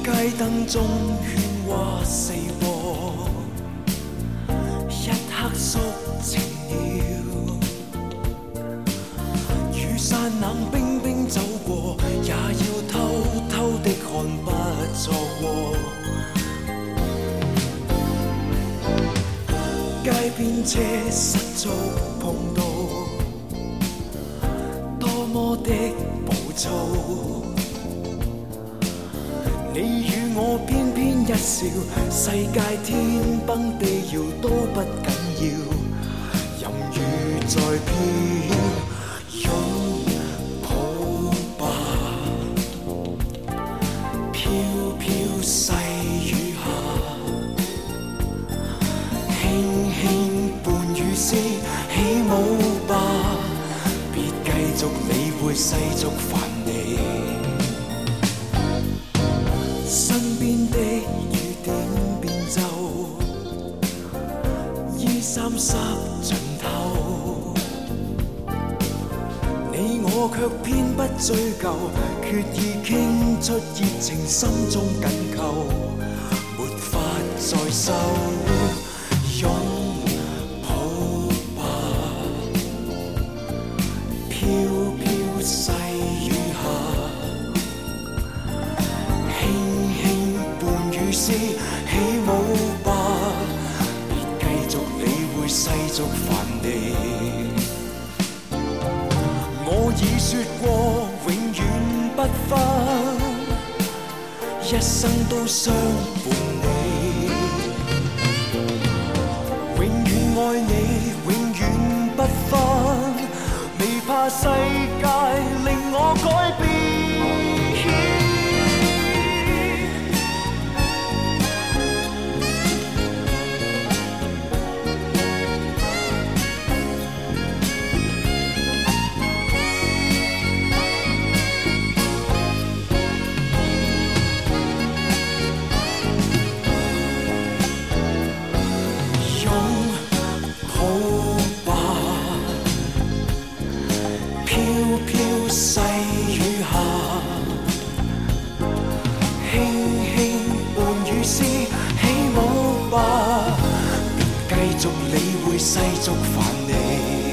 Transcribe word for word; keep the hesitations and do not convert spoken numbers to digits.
街灯中喧哗四播，一刻肅静了。雨伞冷冰冰走过，也要偷偷的看不錯過。街邊車失足碰到，多麼的暴躁。你與我偏偏一笑，世界天崩地搖都不緊要，任雨再飄，擁抱吧，飄飄細雨下，輕輕伴雨絲起舞吧，別繼續理會世俗煩你。身邊的雨點變奏，衣衫濕盡透，你我卻偏不追究，決意傾出熱情，心中緊扣，沒法再收。擁抱吧，飄飄細雨下，起舞吧，別繼續理會世俗煩你。我已說過永遠不分，一生都相伴你，永遠愛你，永遠不分，未怕世界令我改變。細雨下，輕輕伴雨絲起舞吧，別繼續理會世俗煩你。